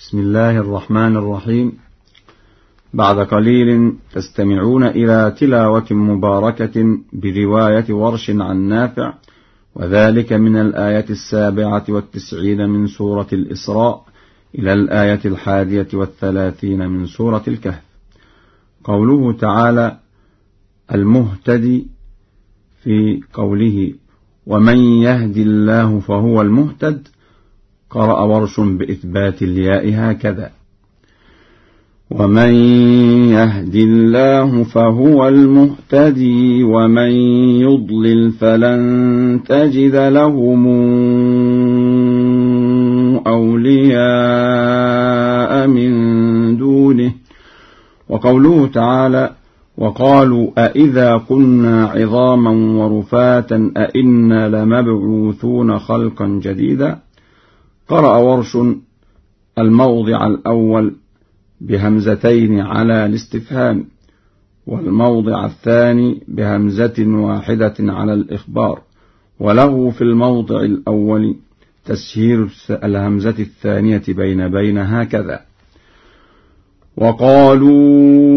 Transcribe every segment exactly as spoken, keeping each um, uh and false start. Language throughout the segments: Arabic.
بسم الله الرحمن الرحيم. بعد قليل تستمعون إلى تلاوة مباركة برواية ورش عن نافع، وذلك من الآية السابعة والتسعين من سورة الإسراء إلى الآية الحادية والثلاثين من سورة الكهف. قوله تعالى: المهتدي، في قوله ومن يهدي الله فهو المهتد، قرأ ورش بإثبات الياء هكذا: ومن يهدي الله فهو المهتدي ومن يضلل فلن تجد لهم أولياء من دونه. وقوله تعالى: وقالوا أئذا كنا عظاما ورفاتا أئنا لمبعوثون خلقا جديدا، قرأ ورش الموضع الأول بهمزتين على الاستفهام، والموضع الثاني بهمزة واحدة على الإخبار، وله في الموضع الأول تسهيل الهمزة الثانية بين بين هكذا: وقالوا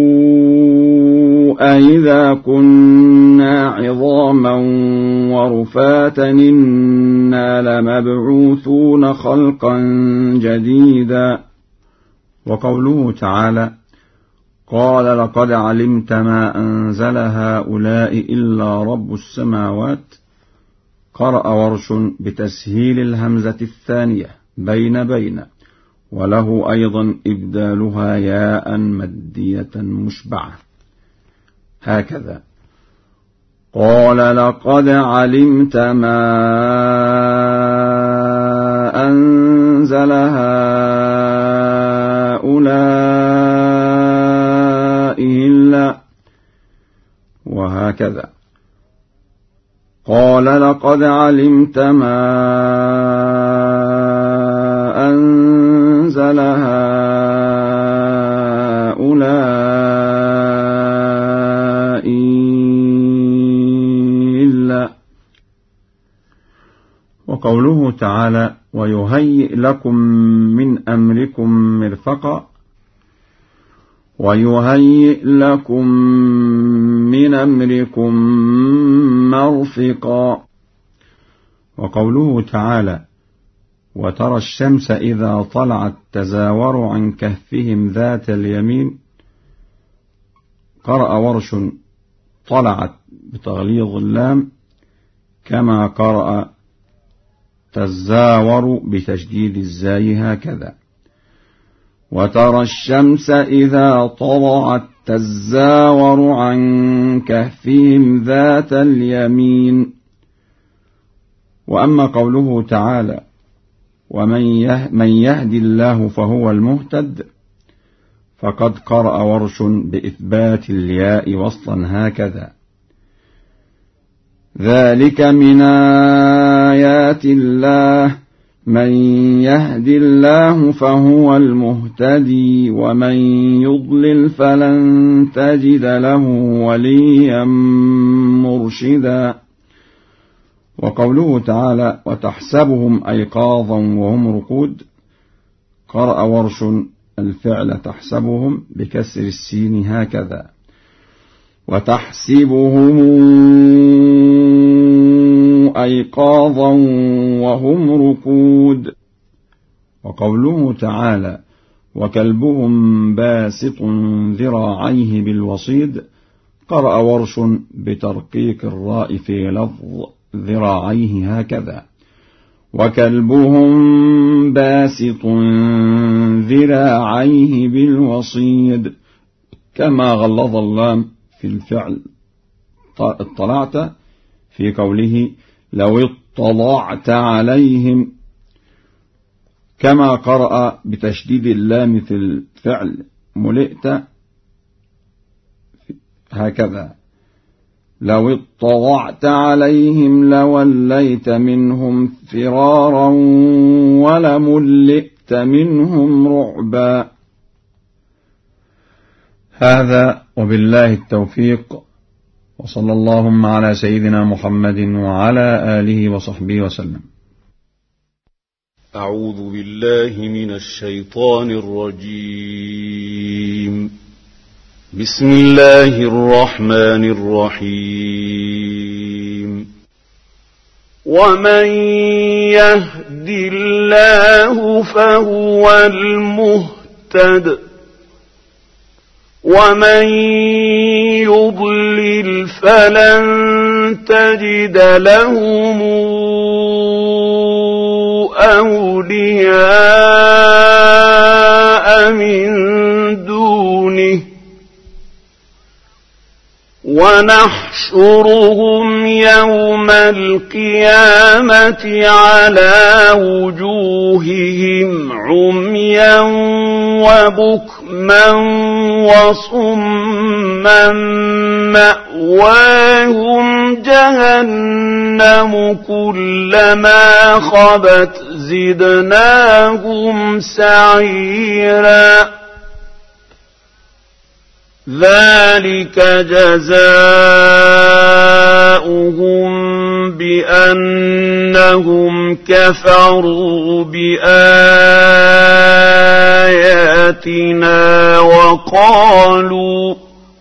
أئذا كنا عظاما ورفاتا إنا لمبعوثون خلقا جديدا. وقوله تعالى: قال لقد علمت ما أنزل هؤلاء إلا رب السماوات، قرأ ورش بتسهيل الهمزة الثانية بين بين، وله أيضا إبدالها ياء مدية مشبعة هكذا: قال لقد علمت ما أنزل هؤلاء إلا، وهكذا: قال لقد علمت ما أنزل هؤلاء إلا. وقوله تعالى: ويهيئ لكم من أمركم مرفقا، ويهيئ لكم من أمركم مرفقا. وقوله تعالى: وترى الشمس إذا طلعت تزاور عن كهفهم ذات اليمين، قرأ ورش طلعت بتغليظ اللام، كما قرأ تزاور بتشديد الزاي هكذا: وترى الشمس إذا طلعت تزاور عن كهفهم ذات اليمين. وأما قوله تعالى: ومن يهدي الله فهو المهتد، فقد قرأ ورش بإثبات الياء وصلا هكذا: ذلك من آيات الله من يهدي الله فهو المهتدي ومن يضلل فلن تجد له وليا مرشدا. وقوله تعالى: وتحسبهم أيقاظا وهم رقود، قرأ ورش الفعل تحسبهم بكسر السين هكذا: وتحسبهم أيقاظا وهم رقود. وقوله تعالى: وكلبهم باسط ذراعيه بالوصيد، قرأ ورش بترقيق الراء في لفظ ذراعيه هكذا: وكلبهم باسط ذراعيه بالوصيد، كما غلظ اللام في الفعل اطلعت في قوله لو اطلعت عليهم، كما قرأ بتشديد اللام في الفعل ملئت هكذا: لو اطلعت عليهم لوليت منهم فرارا ولملئت منهم رعبا. هذا وبالله التوفيق، وصلى اللهم على سيدنا محمد وعلى آله وصحبه وسلم. أعوذ بالله من الشيطان الرجيم. بسم الله الرحمن الرحيم. ومن يهد الله فهو المهتد ومن يضلل فلن تجد لهم أولياء من دونه ونحشرهم يوم القيامة على وجوههم عميا وبكما وصما مأواهم جهنم كلما خبت زدناهم سعيرا ذلك جزاؤهم بأنهم كفروا بآياتنا وقالوا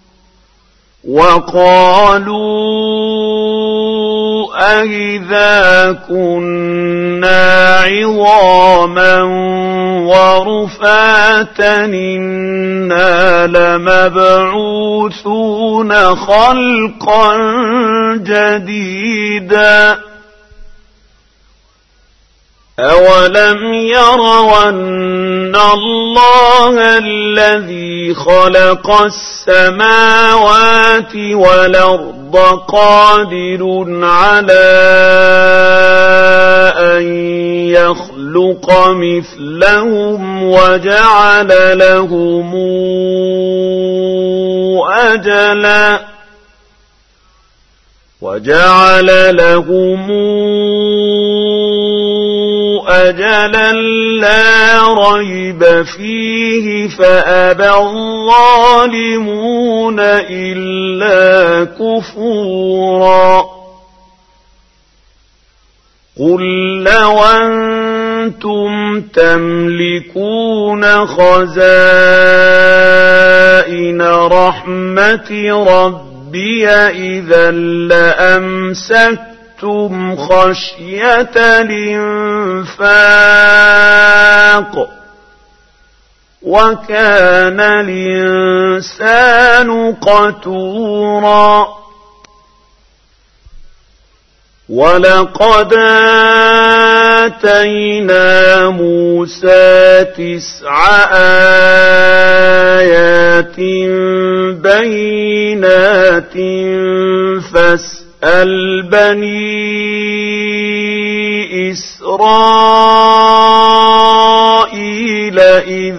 وقالوا أئذا كنا عظاما ورفاتا إنا لمبعوثون خلقا جديدا أولم يروا أن الله الذي خلق السماوات والأرض قادر على أن يخلق مثلهم وجعل لهم أجلا وجعل لهم أجلا لا ريب فيه فأبى الظالمون إلا كفورا قل لو أنتم تملكون خزائن رحمة ربي إذا لأمسكتم خشية الإنفاق وكان الإنسان قتورا ولقد آتينا موسى تسع آيات بينات فاسأل بني إسرائيل إذ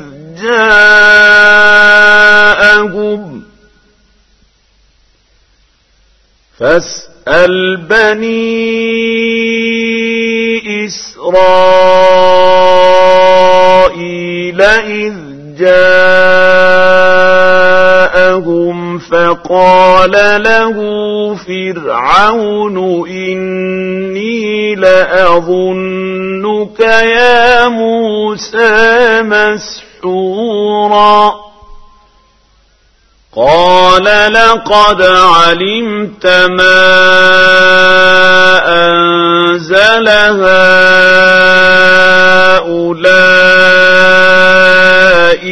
جاءهم فاسأل بني إسرائيل إذ جاءهم فقال له فرعون إني لأظنك يا موسى مسحورا قال لقد علمت ما أنزل هؤلاء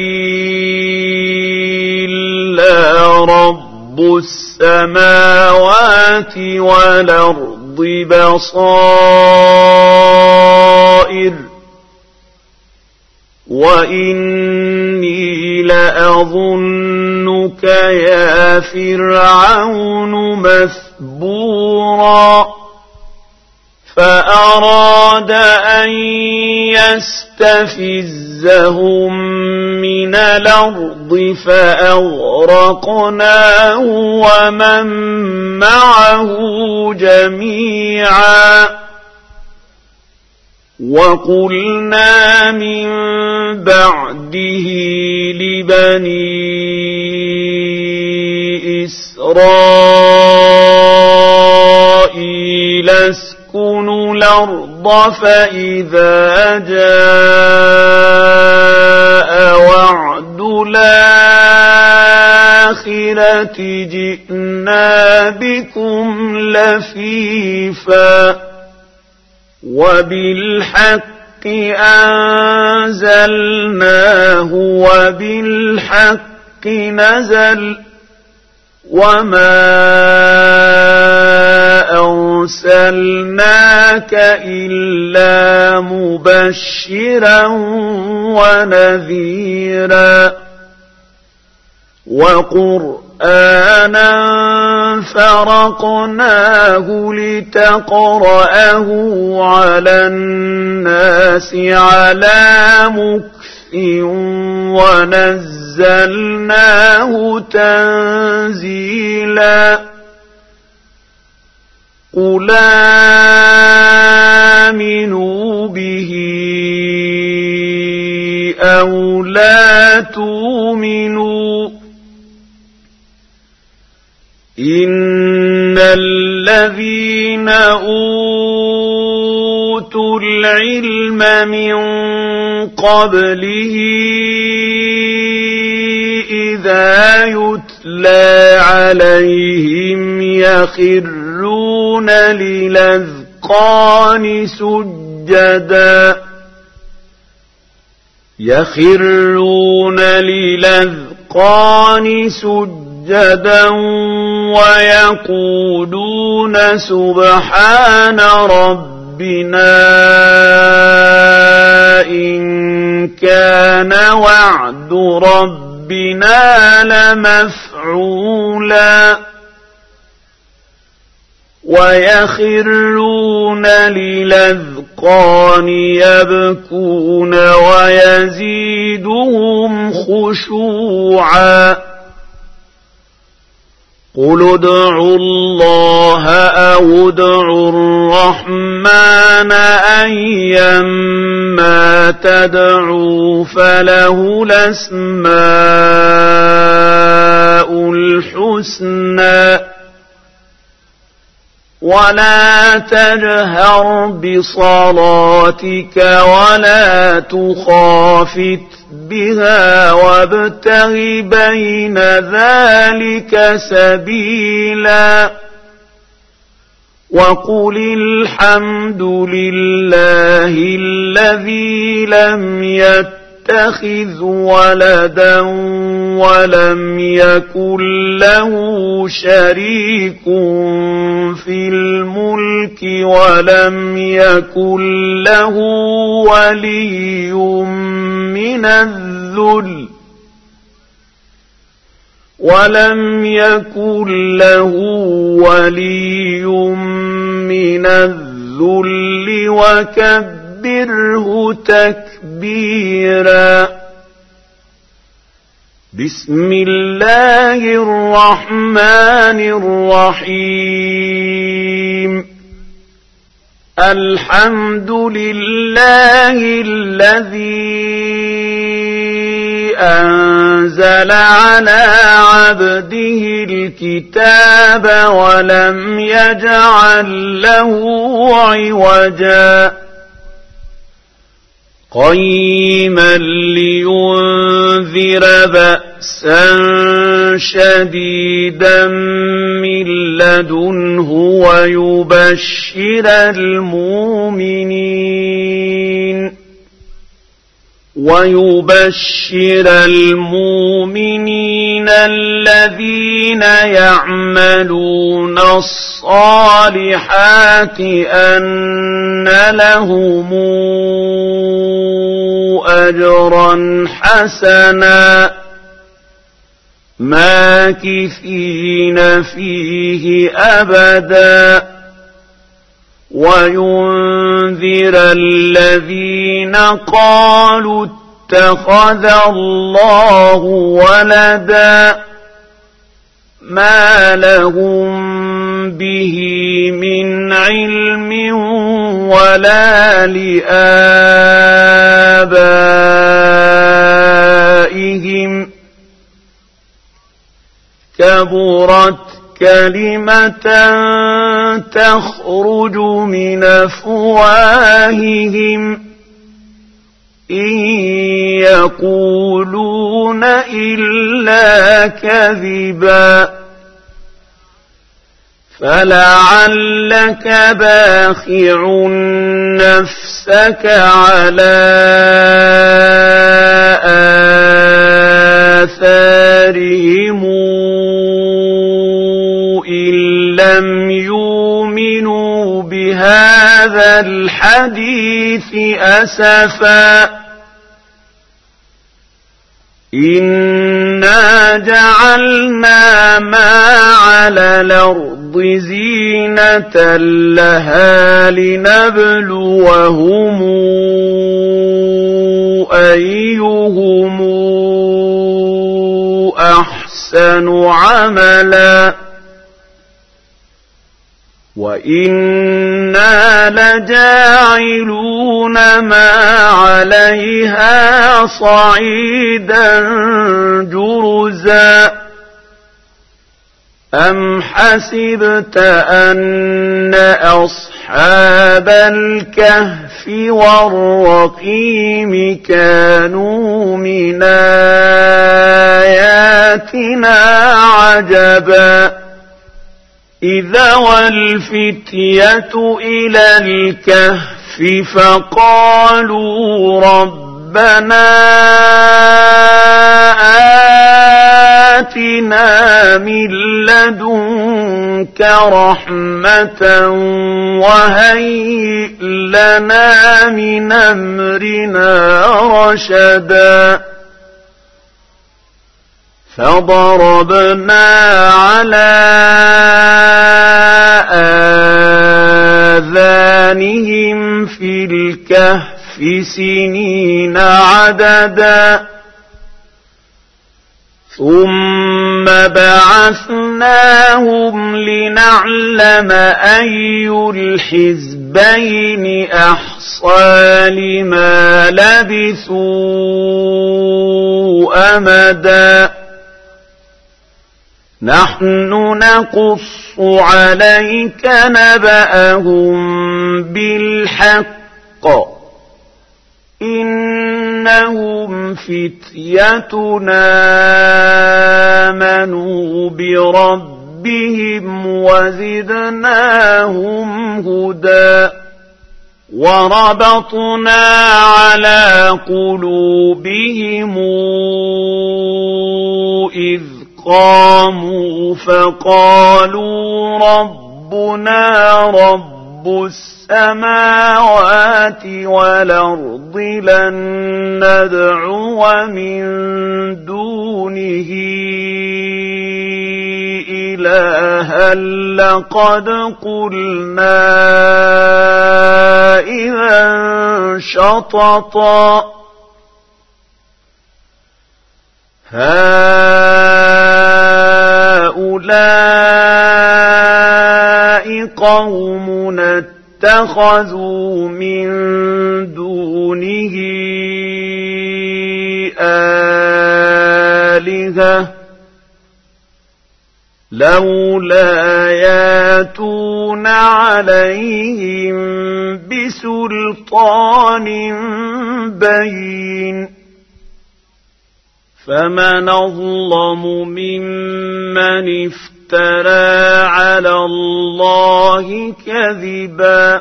إلا رب السماوات والأرض بصائر وإني لأظنك يا فرعون مثبورا فأراد أن يستفزهم من الأرض فأغرقناه ومن معه جميعا وقلنا من بعده لبني إسرائيل اسكنوا الأرض فإذا جاء وعد الآخرة جئنا بكم لفيفا وبالحق أنزلناه وبالحق نزل وما أرسلناك إلا مبشرا ونذيرا وقرآنا فرقناه لتقرأه على الناس على مكث ونزلناه تنزيلا قل آمنوا به أو لا تؤمنوا إن الذين أوتوا العلم من قبله إذا يتلى عليهم يخرون للأذقان سجدا يخرون للأذقان سجدا ويقولون سبحان ربنا إن كان وعد ربنا لمفعولا ويخرون للأذقان يبكون ويزيدهم خشوعا قل ادعوا الله أو ادعوا الرحمن أيما تدعوا فله الأسماء الحسنى ولا تجهر بصلاتك ولا تخافت بها وابتغ بين ذلك سبيلا وقل الحمد لله الذي لم يتخذ ولدا ولم يكن له شريك في الملك ولم يكن له ولي من الذل ولم يكن له ولي من الذل وكبره تكبيرا بسم الله الرحمن الرحيم الحمد لله الذي أنزل على عبده الكتاب ولم يجعل له عوجا قيما لينذر بأسا شديدا من لدنه ويبشر المؤمنين ويبشر المؤمنين الذين يعملون الصالحات أن لهم أجرا حسنا ماكثين فيه أبدا وينذر الذين قالوا اتخذ الله ولدا ما لهم به من علم ولا لآبائهم كبرت كلمة تخرج من أفواههم إن يقولون إلا كذبا فلعلك باخع نفسك على آثارهم إن لم يؤمنوا بهذا الحديث أسفا إنا جعلنا ما على الأرض زينة لها لنبلوهم أيهم أحسن عملا وإنا لجاعلون ما عليها صعيدا جرزا أم حسبت أن أصحاب الكهف والرقيم كانوا من آياتنا عجبا إذا والفتية إلى الكهف فقالوا ربنا آتنا من لدنك رحمة وهيئ لنا من أمرنا رشدا فضربنا على آذانهم في الكهف سنين عددا ثم بعثناهم لنعلم أي الحزبين أحصى لما لبثوا أمدا نحن نقص عليك نبأهم بالحق إنهم فتيتنا آمنوا بربهم وزدناهم هدى وربطنا على قلوبهم إذ قاموا فقالوا ربنا رب السماوات والأرض لن ندعو من دونه إلها لقد قلنا إذا شططا هؤلاء قومنا اتخذوا من دونه آلهة لولا ياتون عليهم بسلطان بين فمن أظلم ممن افترى على الله كذبا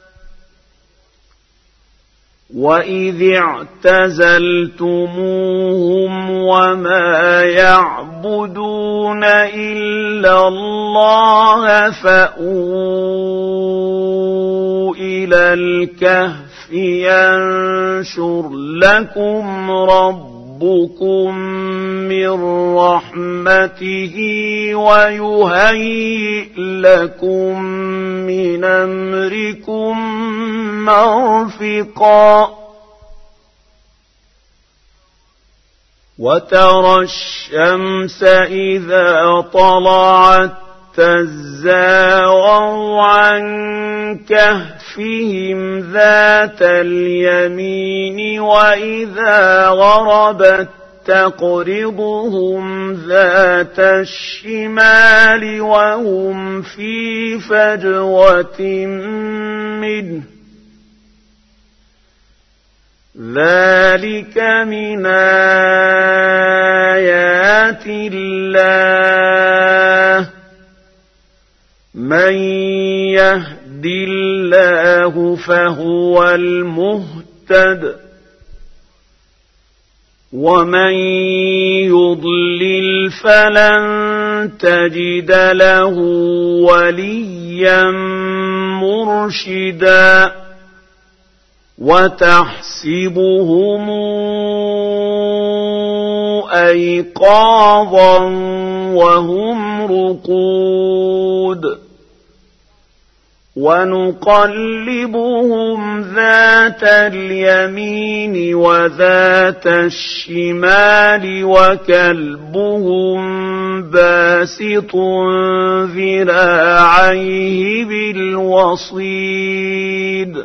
وإذ اعتزلتموهم وما يعبدون إلا الله فأووا إلى الكهف ينشر لكم ربكم ربكم من رحمته ويهيئ لكم من أمركم مرفقا وترى الشمس إذا طلعت تزاور عن كهفهم ذات اليمين وإذا غربت تقرضهم ذات الشمال وهم في فجوة منه ذلك من آيات الله من يهد الله فهو المهتد ومن يضلل فلن تجد له وليا مرشدا وتحسبهم أيقاظا وهم رقود ونقلبهم ذات اليمين وذات الشمال وكلبهم باسط ذراعيه بالوصيد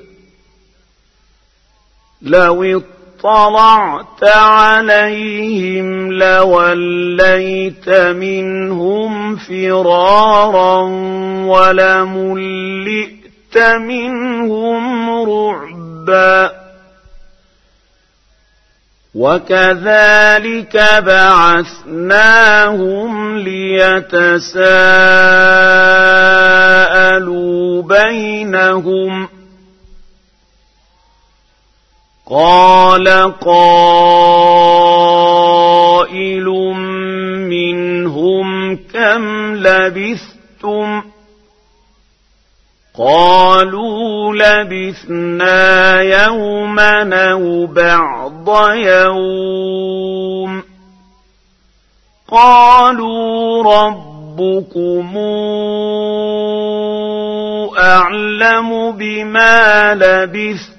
لو اطلعت عليهم لوليت منهم فرارا ولملئت منهم رعبا وكذلك بعثناهم ليتساءلوا بينهم قال قائل منهم كم لبثتم قالوا لبثنا يوما أو بعض يوم قالوا ربكم أعلم بما لبثتم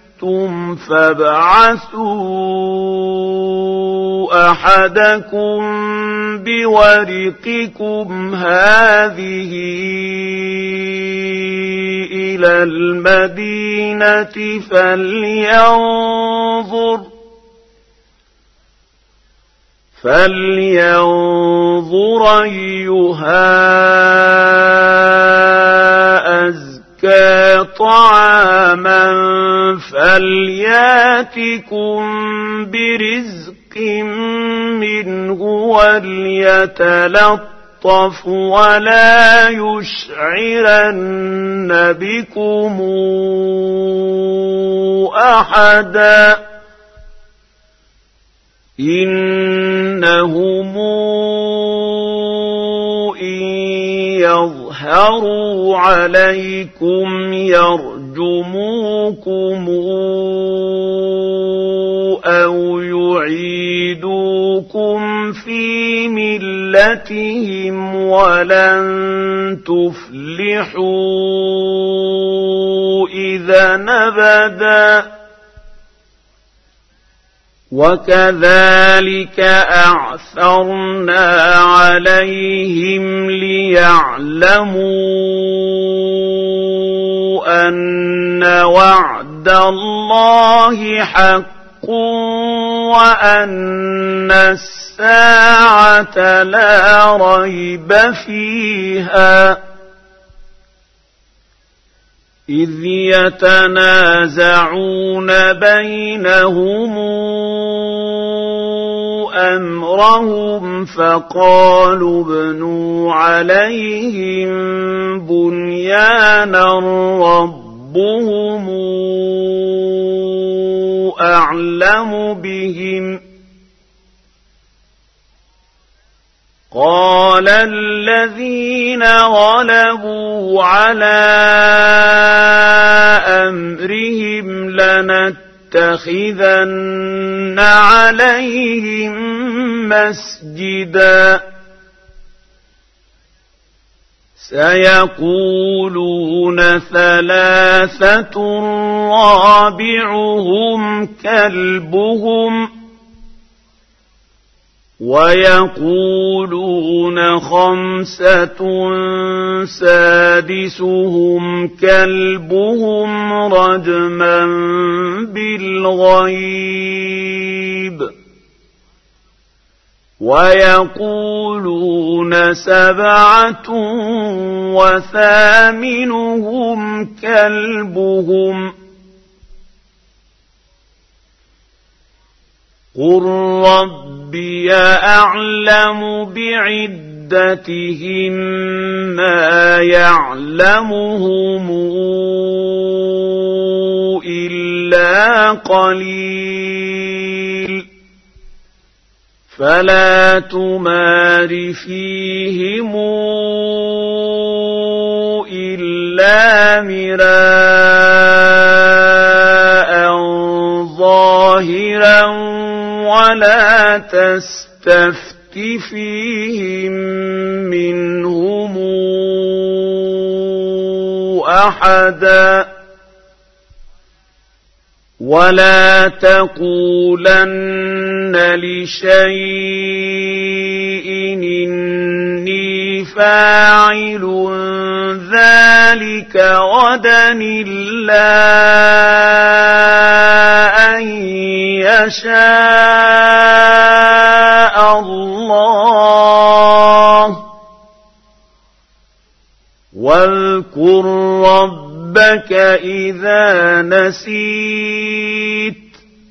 فابعثوا أحدكم بورقكم هذه إلى المدينة فلينظر فلينظر أيها أزكى طعاما فلياتكم برزق منه وليتلطف ولا يشعرن بكم أحدا إنهم إن يظهروا عليكم يرجموكم أو يعيدوكم في ملتهم ولن تفلحوا إذا أبدا وكذلك أعثرنا عليهم ليعلموا أن وعد الله حق وأن الساعة لا ريب فيها إذ يتنازعون بينهم أمرهم فقالوا ابنوا عليهم بنيانا ربهم أعلم بهم قال الذين غلبوا على أمرهم لنتخذن عليهم مسجدا سيقولون ثلاثة رابعهم كلبهم ويقولون خمسة سادسهم كلبهم رجما بالغيب ويقولون سبعة وثامنهم كلبهم قل ربي أعلم بعدتهم ما يعلمهم إلا قليل فلا تمار فيهم إلا مراء ظاهرا ولا تستفت فيهم منهم أحدا ولا تقولن لشيء إني فاعل ذلك غدا إلا أن يشاء الله واذكر ربك إذا نسيت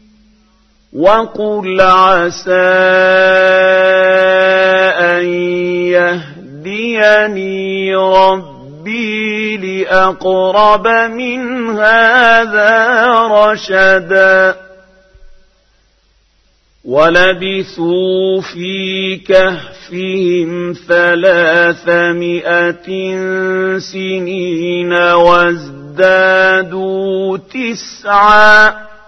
وقل عسى أن يهديني ربي لأقرب من هذا رشدا ولبثوا في كهفهم ثلاثمائة سنين وازدادوا تسعا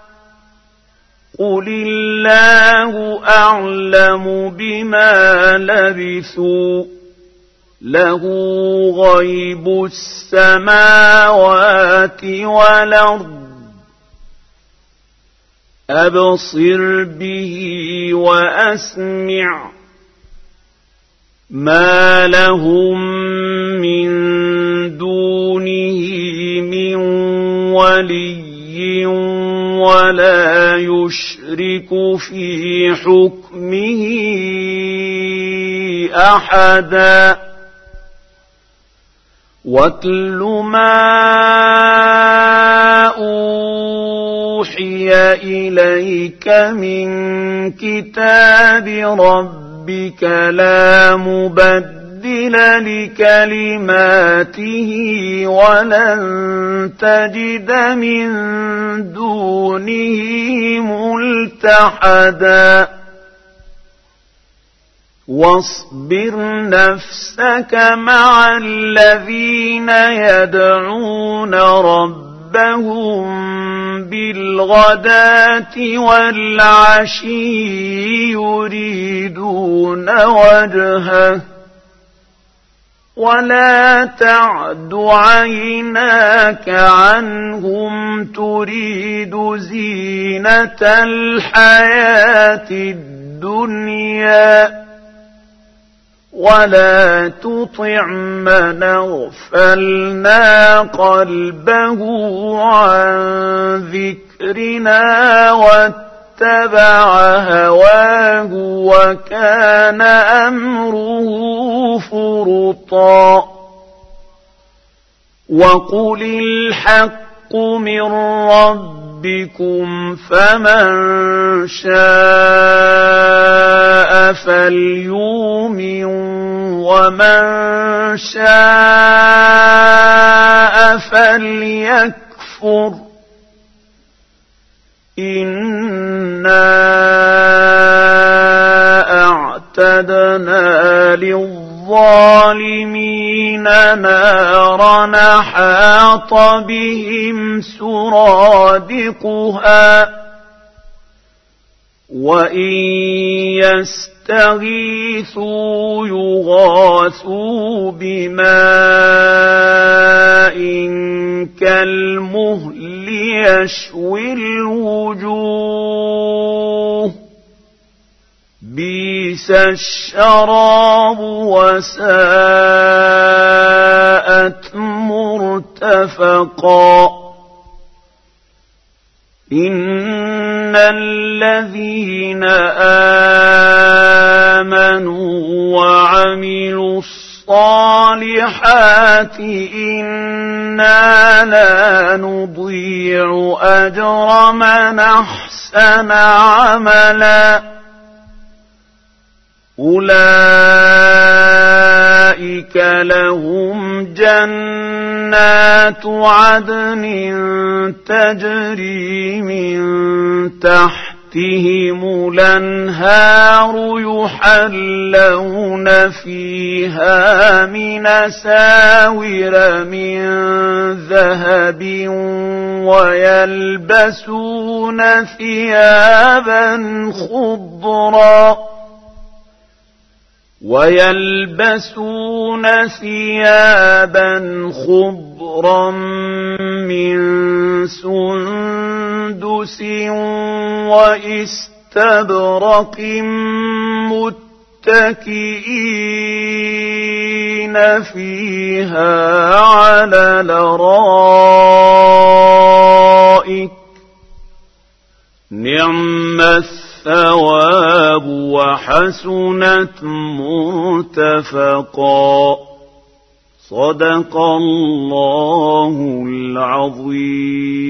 قل الله أعلم بما لبثوا له غيب السماوات والأرض أبصر به وأسمع ما لهم من دونه من ولي ولا يشرك في حكمه أحدا واتل ما أوحي إليك من كتاب ربك لا مبدل لكلماته ولن تجد من دونه ملتحدا واصبر نفسك مع الذين يدعون ربهم بالغداة والعشي يريدون وجهه ولا تعد عيناك عنهم تريد زينة الحياة الدنيا ولا تطع من أغفلنا قلبه عن ذكرنا واتبع هواه وكان أمره فرطا وقل الحق من ربكم فمن شاء فليؤمن ومن شاء فليكفر إنا أعتدنا للظالمين نارا أحاط بهم سرادقها وإن يستغيثوا يغاثوا بماء كالمهل يشوي الوجوه بئس الشراب وساءت مرتفقا إن الذين الصالحات إنا لا نضيع أجر من أحسن عملا أولئك لهم جنات عدن تجري من تحتهم الأنهار يحلون فيها من أساور من ذهب ويلبسون ثيابا خضرا ويلبسون ثيابا خضرا من سندس واستبرق متكئين فيها على الأرائك نعم الثواب وحسنت مرتفقا صدق الله العظيم.